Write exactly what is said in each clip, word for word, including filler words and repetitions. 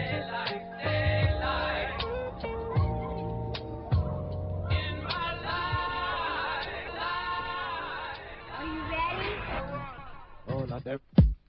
Oh, not there.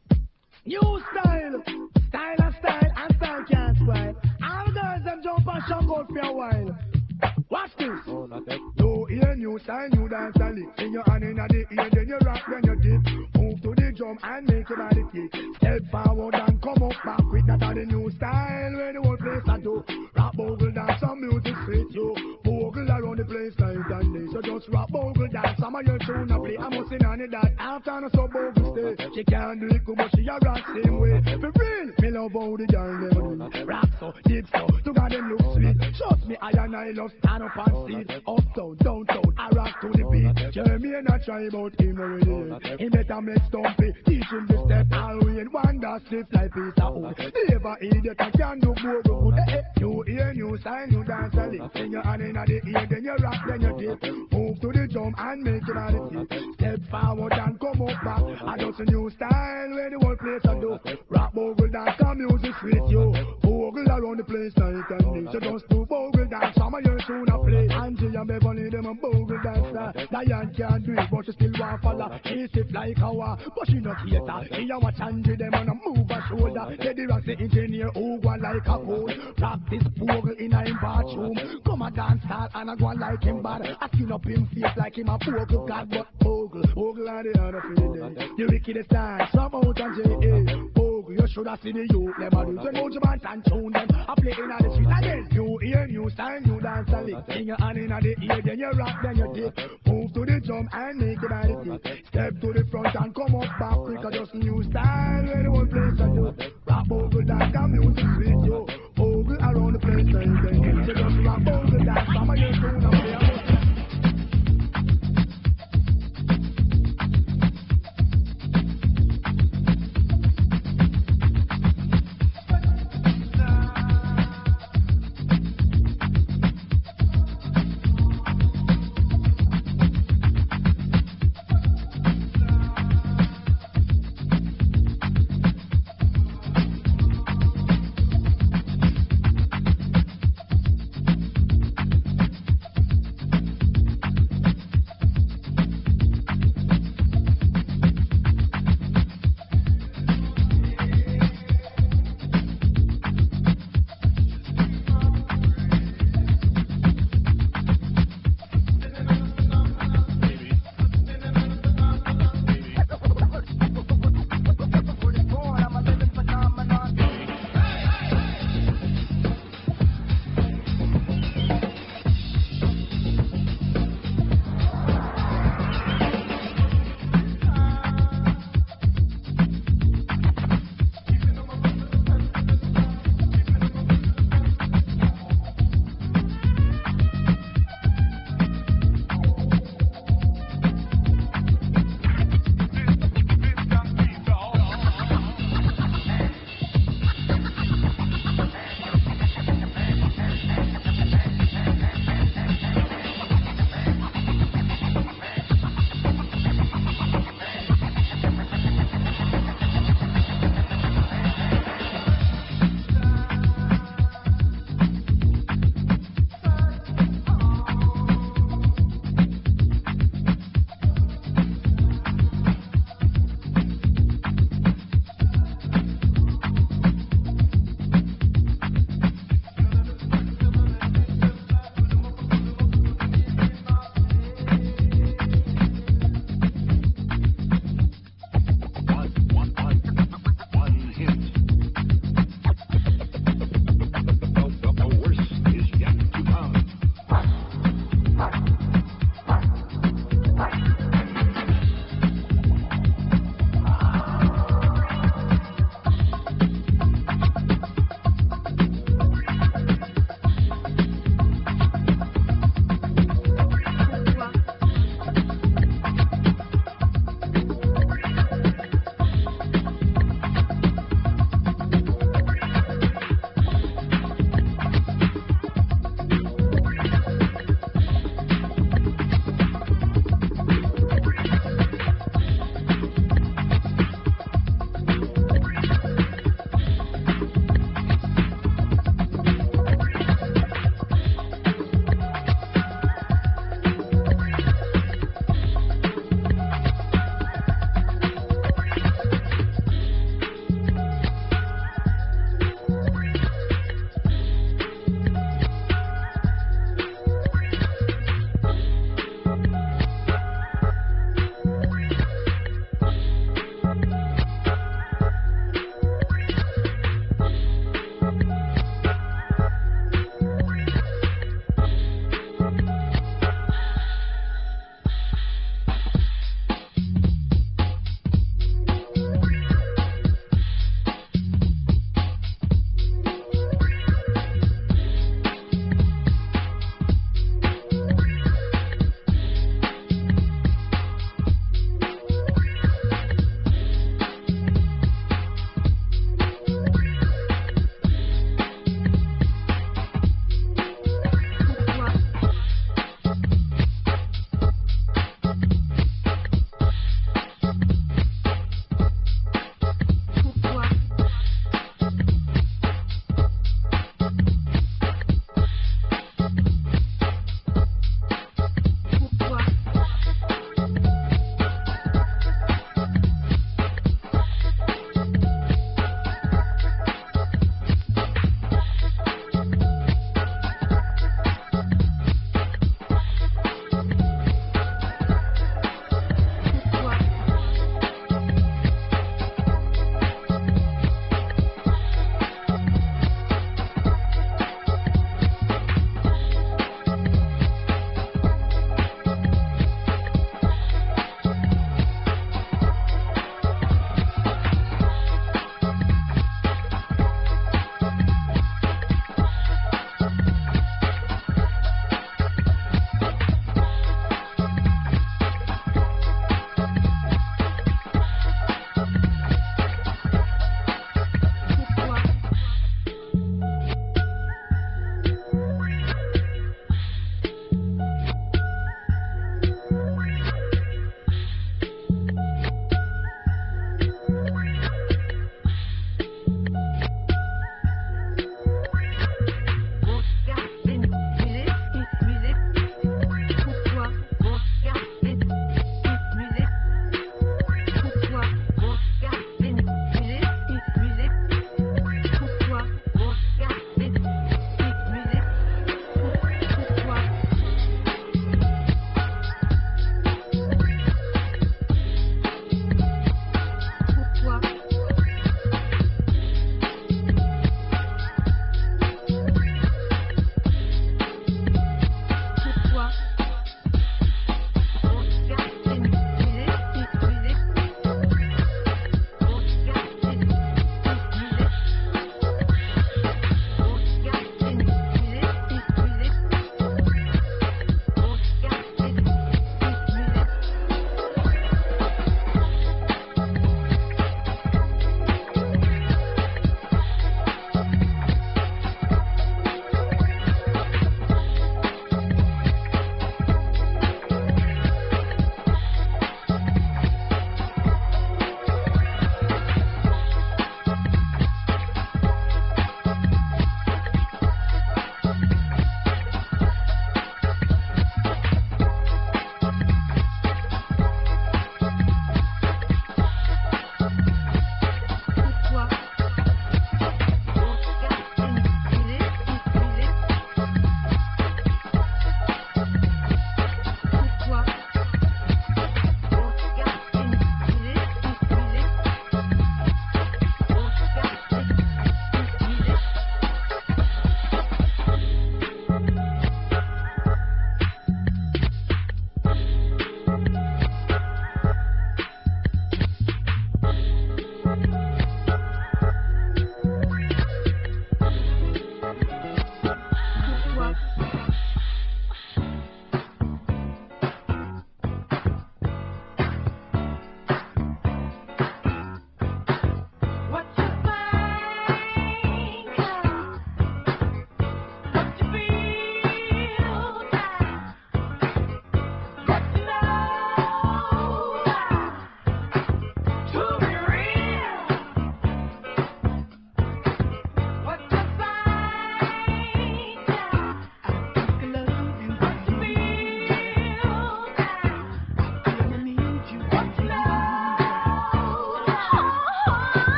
New style, style and style, and style can't spoil. All girls them jump and shout out for a while. Watch this. Oh, not that. New ear, new style, new dance and lick. Sing your hand in the ear, then you rock, then you dip. Move to the drum and make your body kick. Step forward and come up back quick. That's the new style where the whole place I do. Rap, bogle, dance, some music sweet you. Bogle around the place night and day. So just rap, bogle, dance, some of your tune I play. I'm missing on it that after no so bogle stay. She can't do it good, but she a rock same way. For real, me love how the girl them do. Rock so, dip so, to God them look sweet. Trust me, I and I love stand up and seat. Uptown, downtown, I rock to the beat. Jeremy and I try about him already. He better make stumpy, teach him the step. All we in one that slip like piece of wood. Never idiot, I can do more good. Eh, eh. New ear, new style, new dance a lick. Sing your hand in the ear, then you rock, then you dip. Move to the drum and make your body tip. Step forward and come up back. I just a new style where the whole place I do. Rock, bogle, dance, some music sweet you. Bogle around the place night and day. So just do bogle dance, some of your tune I play. Angie and Beverly, them a bogle dancer. Diane can't do it, but she still want follow. She sit like our, but she not cater. She a watch Angie, them on a move her shoulder. Lady Ross, the engineer, who go like a pole. Practice bogle in a him bathroom. Come a dance style and a go like him bad. I skin up him face like him a bogle god, but bogle, bogle and the other feeling. The wickedest dance, from out and J A. Bogle, you should have seen the youth, them a do. So don't you man and tune them. I play in the street again. New ear, new style, new dance a lick. Sing your hand in the ear, then you rock, then you dip. Move to the drum and make your body tick. Step to the front and come up back quick. Just new style where the whole place I do. Rock, bogle, dance, and music sweet you. Bogle around the place and then so just rock, bogle, dance, some of your tune and play.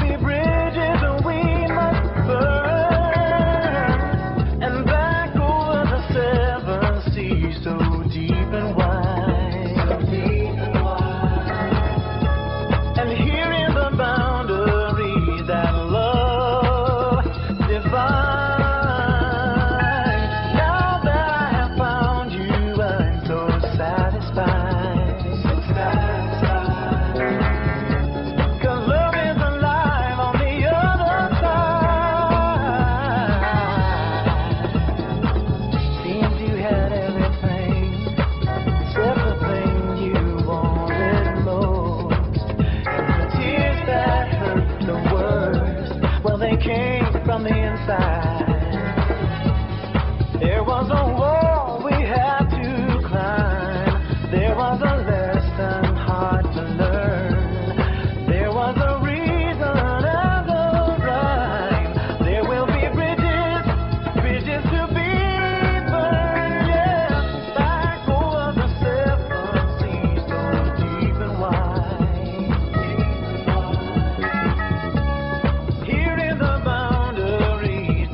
Here in the boundaries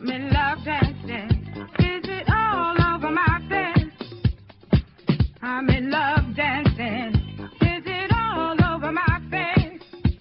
me love dancing. Is it all over my face? I'm in love dancing. Is it all over my face?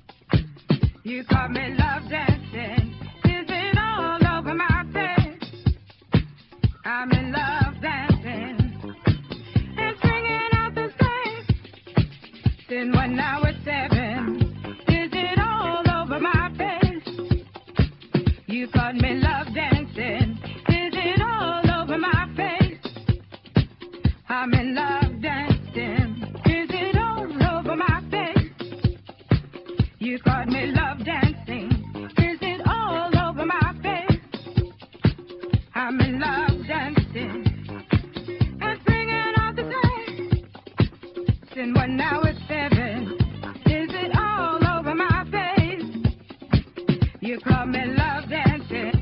You caught me love dancing. Is it all over my face? I'm in love dancing. And swinging out the same. Since when I was seven. Is it all over my face? You caught me love dancing. Is it all over my face? I'm in love dancing. Is it all over my face? You caught me love dancing. Is it all over my face? I'm in love dancing. And singing all the time. Since when I was seven. Is it all over my face? You caught me love dancing.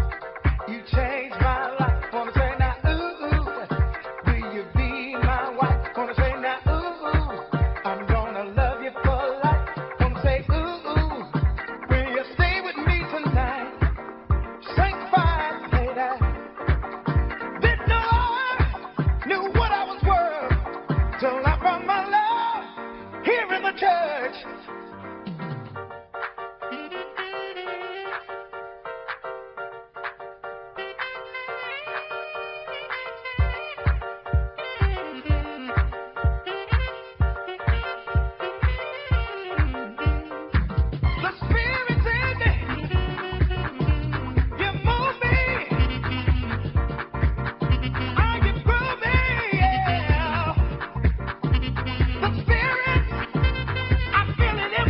You changed my life. Wanna say now, ooh, ooh, will you be my wife? I feel it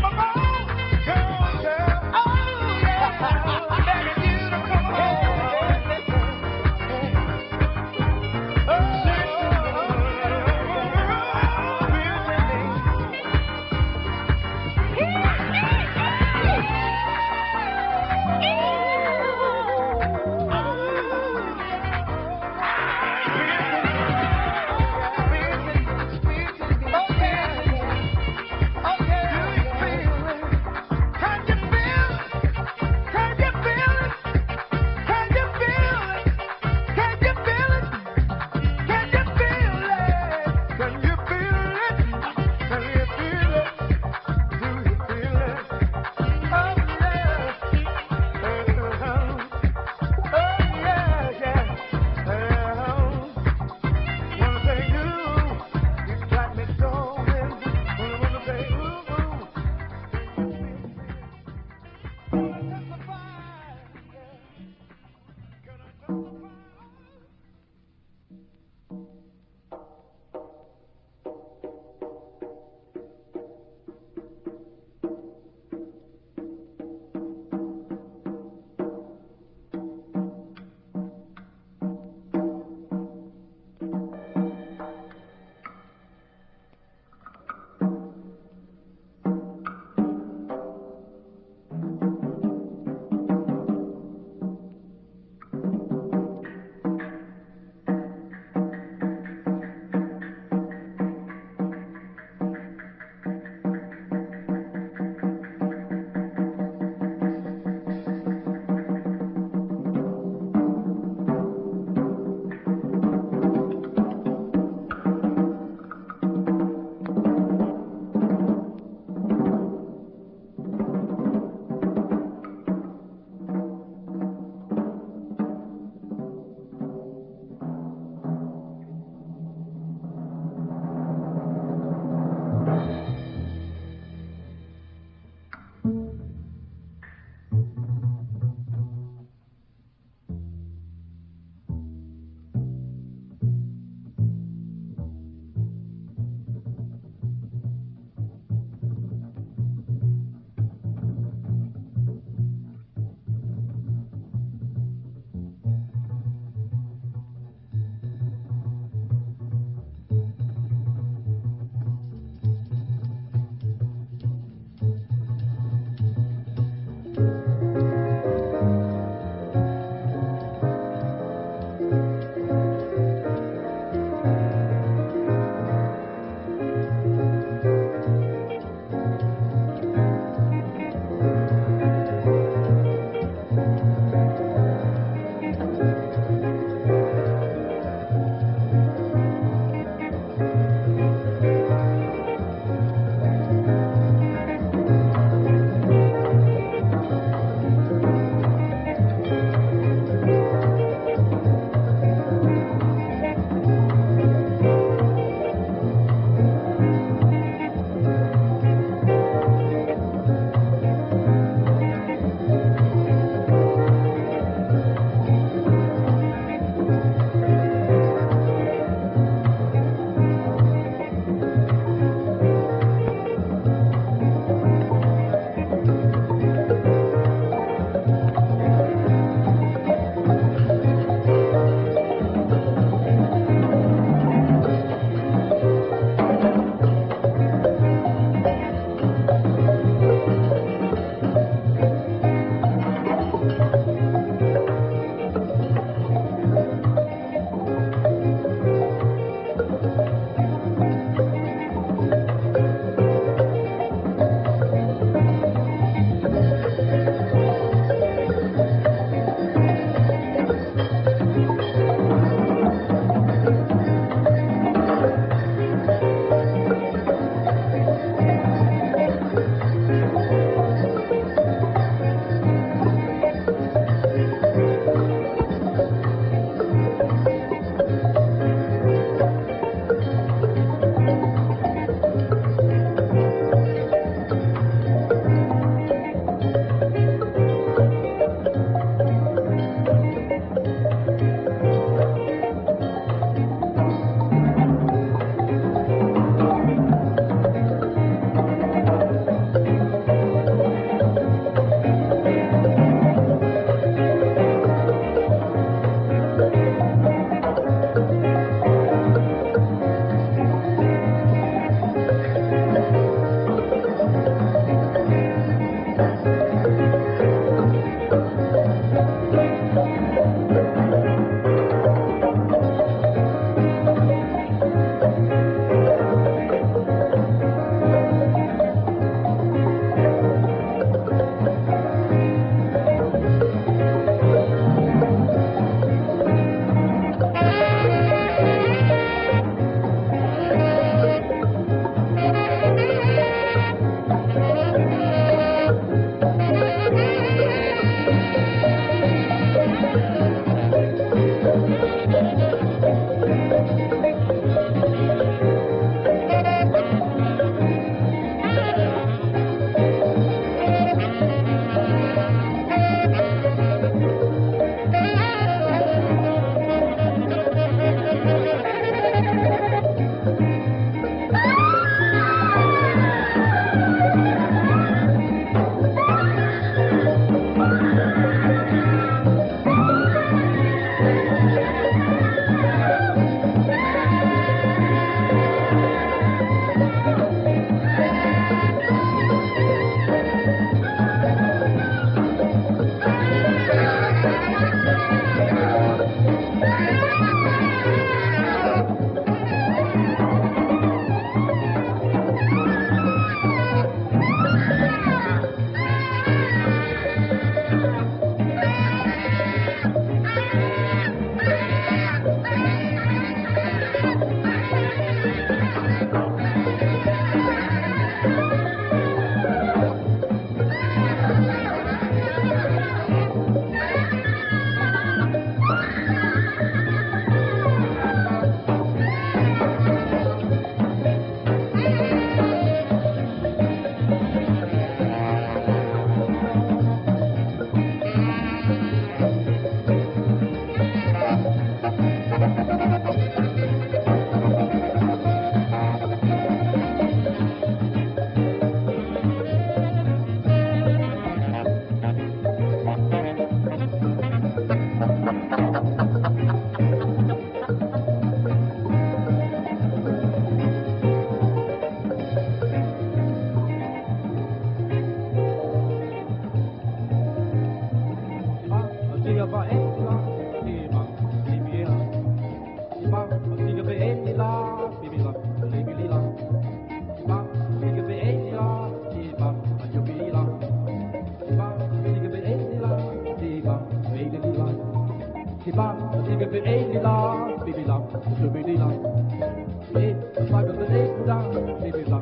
Keep on, dig up the eighty long, baby long, baby long. Eight, five of the eight down, baby long.